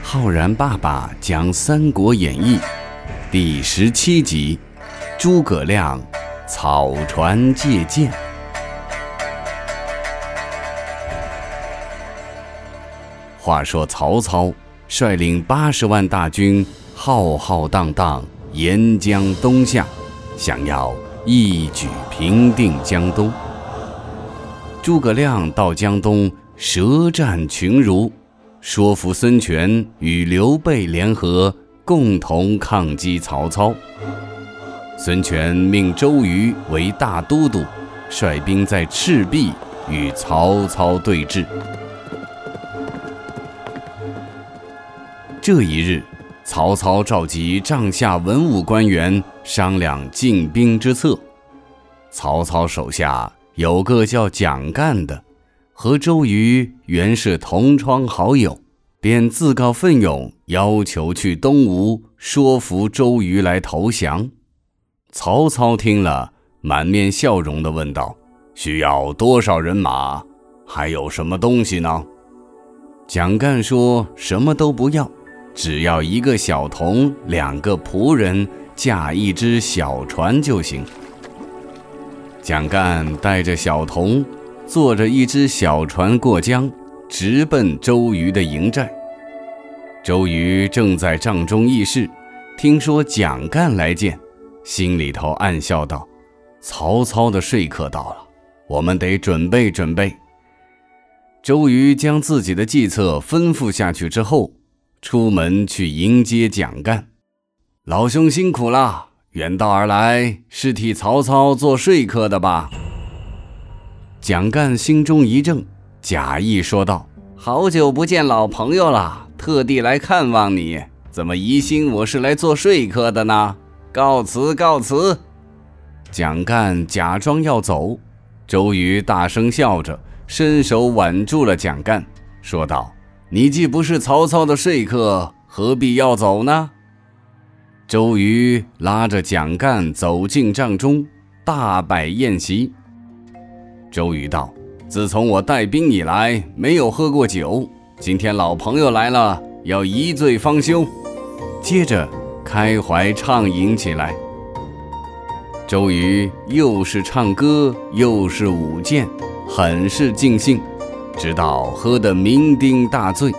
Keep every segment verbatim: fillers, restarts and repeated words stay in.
浩然爸爸讲《三国演义》第十七集：诸葛亮草船借箭。话说曹操率领八十万大军，浩浩荡荡沿江东下，想要一举平定江东。诸葛亮到江东，舌战群儒，说服孙权与刘备联合，共同抗击曹操。孙权命周瑜为大都督，率兵在赤壁与曹操对峙。这一日，曹操召集帐下文武官员商量进兵之策。曹操手下有个叫蒋干的，和周瑜原是同窗好友，便自告奋勇，要求去东吴说服周瑜来投降。曹操听了，满面笑容地问道：需要多少人马？还有什么东西呢？蒋干说什么都不要，只要一个小童，两个仆人，驾一只小船就行。蒋干带着小童，坐着一只小船过江，直奔周瑜的营寨。周瑜正在帐中议事，听说蒋干来见，心里头暗笑道：曹操的说客到了，我们得准备准备。周瑜将自己的计策吩咐下去之后，出门去迎接蒋干。老兄辛苦了，远道而来，是替曹操做说客的吧？蒋干心中一怔，假意说道：好久不见老朋友了，特地来看望你，怎么疑心我是来做说客的呢？告辞告辞。蒋干假装要走，周瑜大声笑着，伸手挽住了蒋干，说道：你既不是曹操的说客，何必要走呢？周瑜拉着蒋干走进帐中，大摆宴席。周瑜道：自从我带兵以来，没有喝过酒，今天老朋友来了，要一醉方休。接着开怀畅饮起来。周瑜又是唱歌，又是舞剑，很是尽兴，直到喝得酩酊大醉。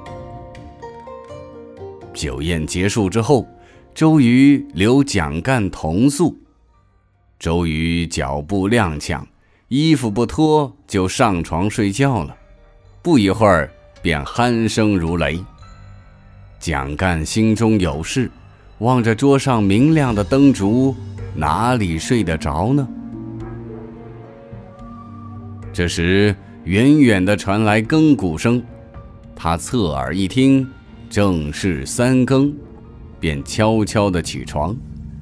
酒宴结束之后，周瑜留蒋干同宿。周瑜脚步踉跄，衣服不脱就上床睡觉了，不一会儿便鼾声如雷。蒋干心中有事，望着桌上明亮的灯烛，哪里睡得着呢？这时远远地传来更鼓声，他侧耳一听，正是三更，便悄悄地起床。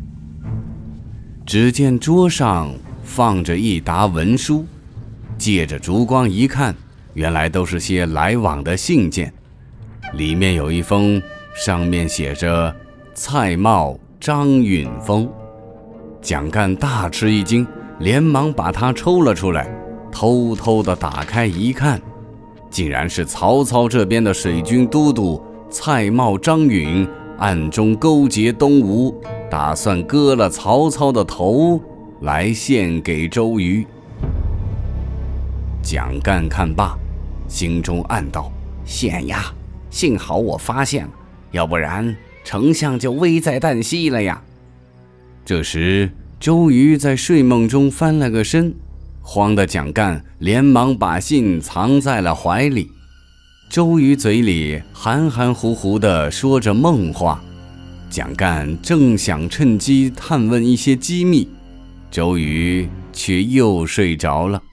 只见桌上放着一沓文书，借着烛光一看，原来都是些来往的信件。里面有一封，上面写着蔡瑁、张允封。蒋干大吃一惊，连忙把它抽了出来，偷偷地打开一看，竟然是曹操这边的水军都督蔡瑁、张允暗中勾结东吴，打算割了曹操的头来献给周瑜。蒋干看罢，心中暗道：险呀，幸好我发现了，要不然丞相就危在旦夕了呀。这时周瑜在睡梦中翻了个身，慌得蒋干连忙把信藏在了怀里。周瑜嘴里含含糊糊地说着梦话，蒋干正想趁机探问一些机密，周瑜却又睡着了。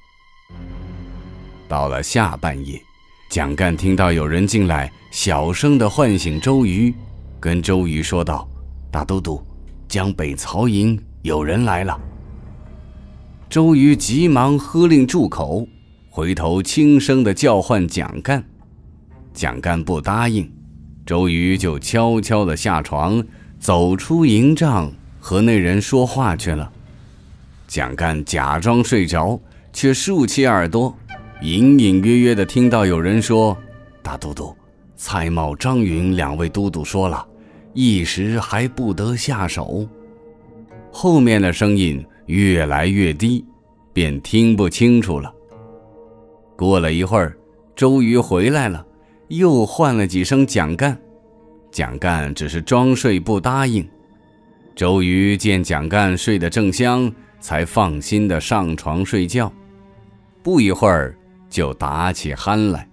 到了下半夜，蒋干听到有人进来，小声地唤醒周瑜，跟周瑜说道：大都督，江北曹营有人来了。周瑜急忙喝令住口，回头轻声地叫唤蒋干。蒋干不答应，周瑜就悄悄地下床，走出营帐，和那人说话去了。蒋干假装睡着，却竖起耳朵，隐隐约约地听到有人说：大都督， 蔡瑁、张允两位都督说了，一时还不得下手。后面的声音越来越低，便听不清楚了。过了一会儿，周瑜回来了，又唤了几声蒋干。蒋干只是装睡不答应。周瑜见蒋干睡得正香，才放心地上床睡觉。不一会儿就打起鼾来。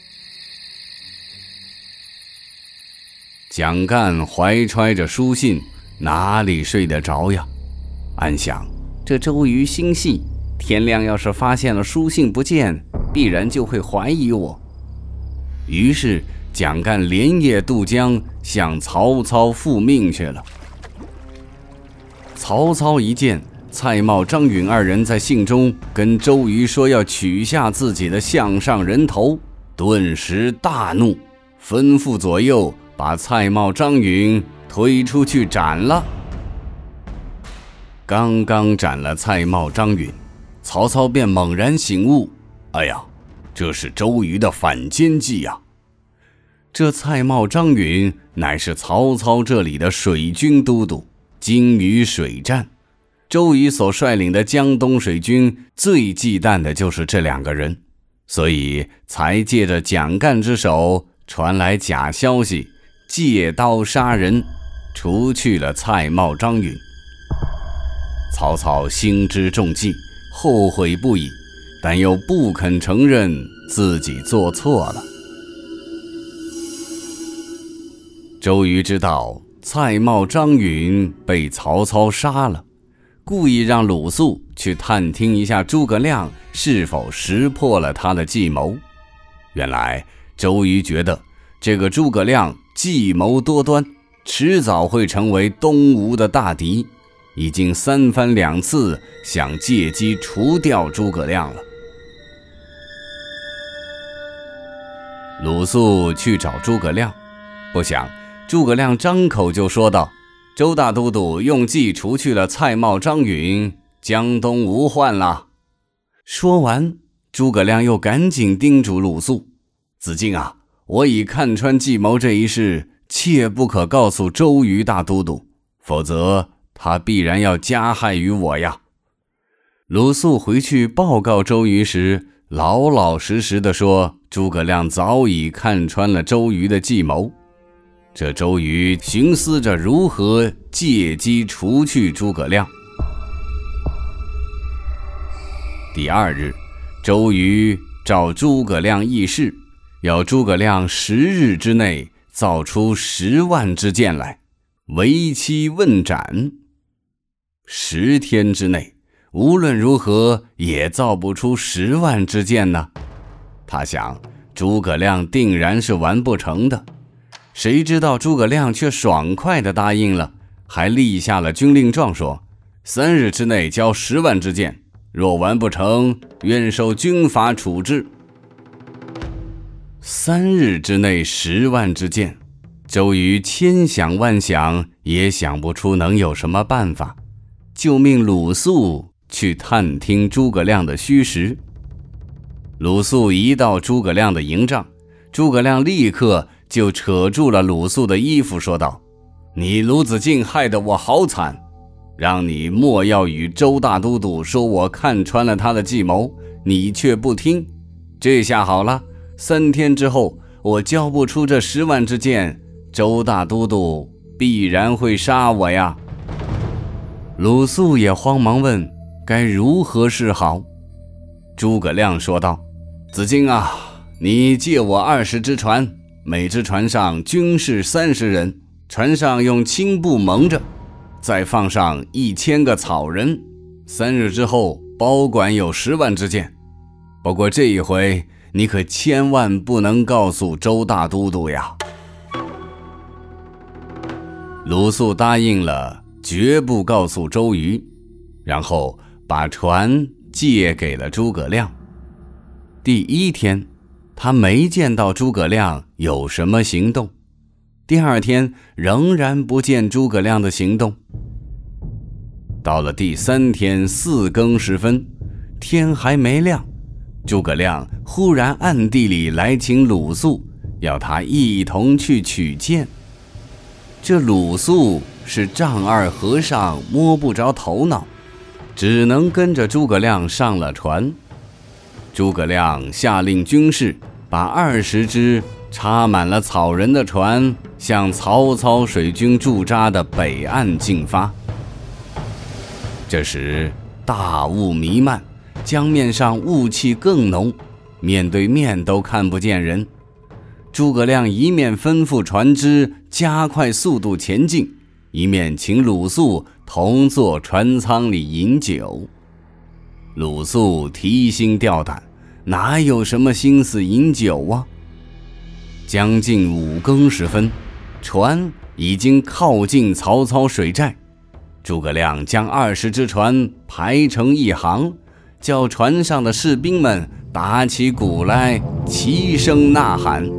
蒋干怀揣着书信，哪里睡得着呀？暗想，这周瑜心细，天亮要是发现了书信不见，必然就会怀疑我。于是蒋干连夜渡江，向曹操复命去了。曹操一见蔡瑁、张允二人在信中跟周瑜说要取下自己的项上人头，顿时大怒，吩咐左右把蔡瑁、张允推出去斩了。刚刚斩了蔡瑁、张允，曹操便猛然醒悟，哎呀，这是周瑜的反间计呀！这蔡瑁、张允乃是曹操这里的水军都督，精于水战。周瑜所率领的江东水军最忌惮的就是这两个人，所以才借着蒋干之手传来假消息，借刀杀人，除去了蔡瑁、张允。曹操心知中计，后悔不已，但又不肯承认自己做错了。周瑜知道蔡瑁、张允被曹操杀了，故意让鲁肃去探听一下诸葛亮是否识破了他的计谋。原来周瑜觉得这个诸葛亮计谋多端，迟早会成为东吴的大敌，已经三番两次想借机除掉诸葛亮了。鲁肃去找诸葛亮，不想诸葛亮张口就说道：周大都督用计除去了蔡瑁、张允，江东无患了。说完，诸葛亮又赶紧叮嘱鲁肃：子敬啊，我已看穿计谋这一事，切不可告诉周瑜大都督，否则他必然要加害于我呀。鲁肃回去报告周瑜时，老老实实地说诸葛亮早已看穿了周瑜的计谋。这周瑜寻思着如何借机除去诸葛亮。第二日，周瑜召诸葛亮议事，要诸葛亮十日之内造出十万支箭来，为期问斩。十天之内，无论如何也造不出十万支箭呢。他想，诸葛亮定然是完不成的。谁知道诸葛亮却爽快地答应了，还立下了军令状，说三日之内交十万支箭，若完不成，愿受军法处置。三日之内十万支箭，周瑜千想万想也想不出能有什么办法，就命鲁肃去探听诸葛亮的虚实。鲁肃一到诸葛亮的营帐，诸葛亮立刻就扯住了鲁肃的衣服，说道：你鲁子敬害得我好惨，让你莫要与周大都督说我看穿了他的计谋，你却不听。这下好了，三天之后我交不出这十万支箭，周大都督必然会杀我呀。鲁肃也慌忙问该如何是好。诸葛亮说道：子敬啊，你借我二十只船，每只船上军士三十人，船上用青布蒙着，再放上一千个草人，三日之后保管有十万支箭。不过这一回你可千万不能告诉周大都督呀。鲁肃答应了，绝不告诉周瑜，然后把船借给了诸葛亮。第一天他没见到诸葛亮有什么行动，第二天仍然不见诸葛亮的行动。到了第三天四更时分，天还没亮，诸葛亮忽然暗地里来请鲁肃， 要他一同去取剑。这鲁肃是丈二和尚，摸不着头脑，只能跟着诸葛亮上了船。诸葛亮下令军士把二十只插满了草人的船向曹操水军驻扎的北岸进发。这时大雾弥漫，江面上雾气更浓，面对面都看不见人。诸葛亮一面吩咐船只加快速度前进，一面请鲁肃同坐船舱里饮酒。鲁肃提心吊胆，哪有什么心思饮酒啊？将近五更时分，船已经靠近曹操水寨。诸葛亮将二十只船排成一行，叫船上的士兵们打起鼓来，齐声呐喊。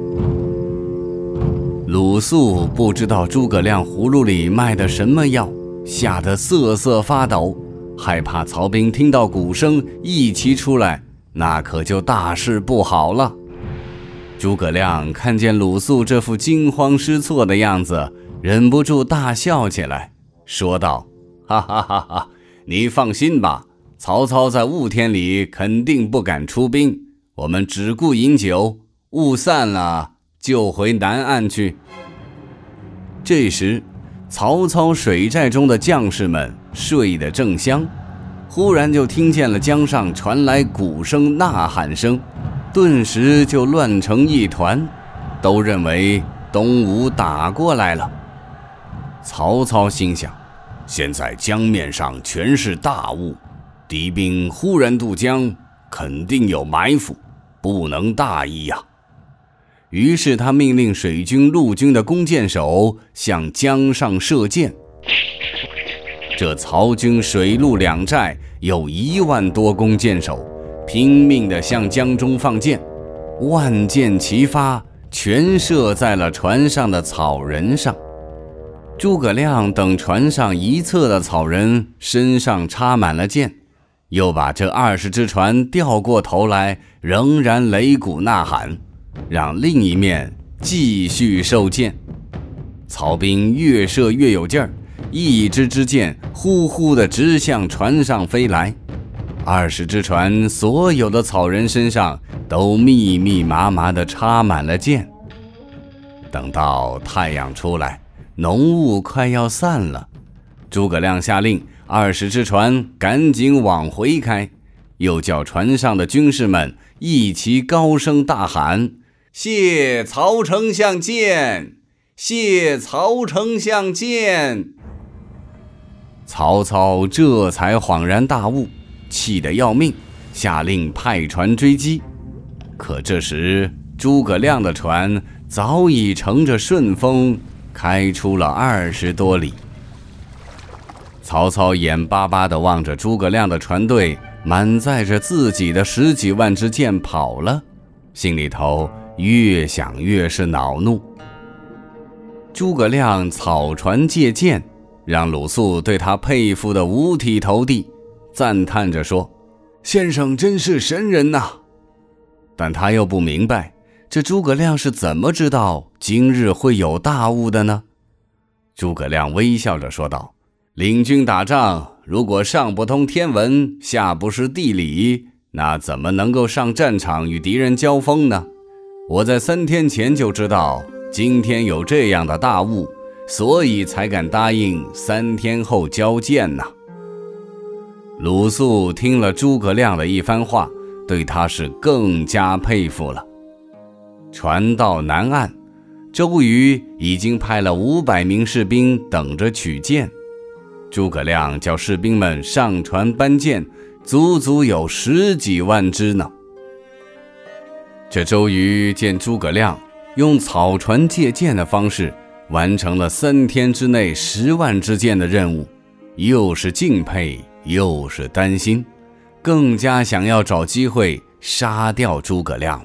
鲁肃不知道诸葛亮葫芦里卖的什么药，吓得瑟瑟发抖，害怕曹兵听到鼓声一齐出来，那可就大事不好了。诸葛亮看见鲁肃这副惊慌失措的样子，忍不住大笑起来，说道：哈哈哈哈，你放心吧，曹操在雾天里肯定不敢出兵，我们只顾饮酒，雾散了就回南岸去。这时曹操水寨中的将士们睡得正香，忽然就听见了江上传来鼓声呐喊声，顿时就乱成一团，都认为东吴打过来了。曹操心想，现在江面上全是大雾，敌兵忽然渡江，肯定有埋伏，不能大意呀。于是他命令水军、陆军的弓箭手向江上射箭。这曹军水陆两寨有一万多弓箭手，拼命地向江中放箭，万箭齐发，全射在了船上的草人上。诸葛亮等船上一侧的草人身上插满了箭，又把这二十只船调过头来，仍然擂鼓呐喊，让另一面继续受箭。曹兵越射越有劲儿，一支支箭呼呼地直向船上飞来。二十只船所有的草人身上都密密麻麻地插满了箭。等到太阳出来，浓雾快要散了，诸葛亮下令二十只船赶紧往回开，又叫船上的军士们一齐高声大喊：谢曹丞相剑，谢曹丞相剑。曹操这才恍然大悟，气得要命，下令派船追击。可这时诸葛亮的船早已乘着顺风开出了二十多里。曹操眼巴巴地望着诸葛亮的船队满载着自己的十几万支箭跑了，心里头越想越是恼怒。诸葛亮草船借箭，让鲁肃对他佩服得五体投地，赞叹着说：先生真是神人呐！但他又不明白，这诸葛亮是怎么知道今日会有大雾的呢？诸葛亮微笑着说道：领军打仗，如果上不通天文，下不识地理，那怎么能够上战场与敌人交锋呢？我在三天前就知道今天有这样的大雾，所以才敢答应三天后交箭呢。鲁肃听了诸葛亮的一番话，对他是更加佩服了。船到南岸，周瑜已经派了五百名士兵等着取箭。诸葛亮叫士兵们上船搬箭，足足有十几万支呢。这周瑜见诸葛亮用草船借箭的方式完成了三天之内十万支箭的任务，又是敬佩又是担心，更加想要找机会杀掉诸葛亮了。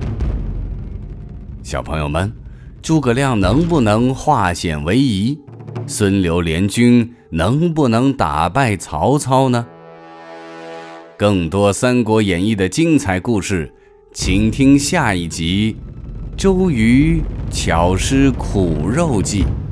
小朋友们，诸葛亮能不能化险为夷？孙刘联军能不能打败曹操呢？更多《三国演义》的精彩故事，请听下一集周瑜巧施苦肉计，